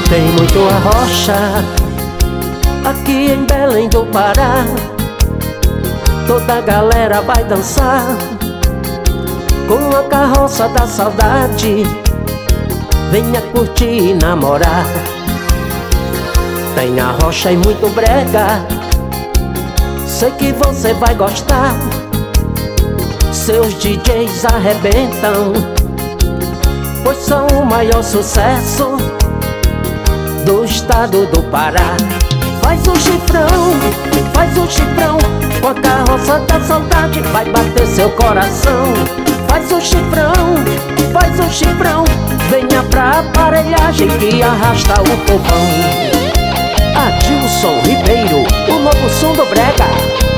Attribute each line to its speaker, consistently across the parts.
Speaker 1: tem muito arrocha aqui em Belém do Pará. Toda a galera vai dançar com a carroça da saudade. Venha curtir e namorar. Tem arrocha e muito brega, sei que você vai gostar. Seus DJs arrebentam, pois são o maior sucesso do estado do Pará. Faz o chifrão, com a carroça da saudade vai bater seu coração. Faz o chifrão, venha pra aparelhagem que arrasta o povão. Adilson Ribeiro, o novo som do brega.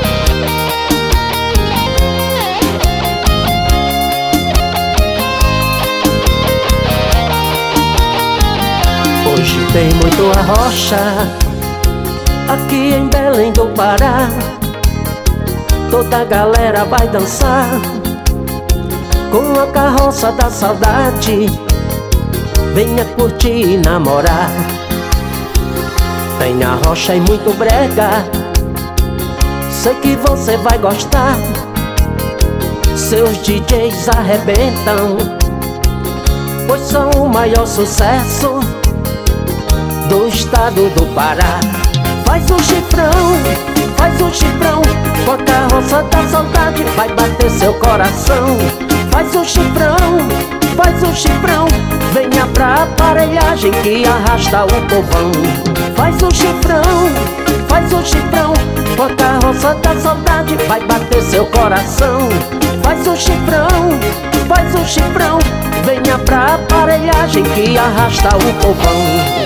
Speaker 1: Hoje tem muito arrocha aqui em Belém do Pará. Toda a galera vai dançar com a carroça da saudade. Venha curtir e namorar. Tem arrocha e muito brega, sei que você vai gostar. Seus DJs arrebentam, pois são o maior sucesso do estado do Pará. Faz o chifrão, com a carroça da saudade vai bater seu coração. Faz o chifrão, venha pra aparelhagem que arrasta o povão. Faz o chifrão, com a carroça da saudade vai bater seu coração. Faz o chifrão, venha pra aparelhagem que arrasta o povão.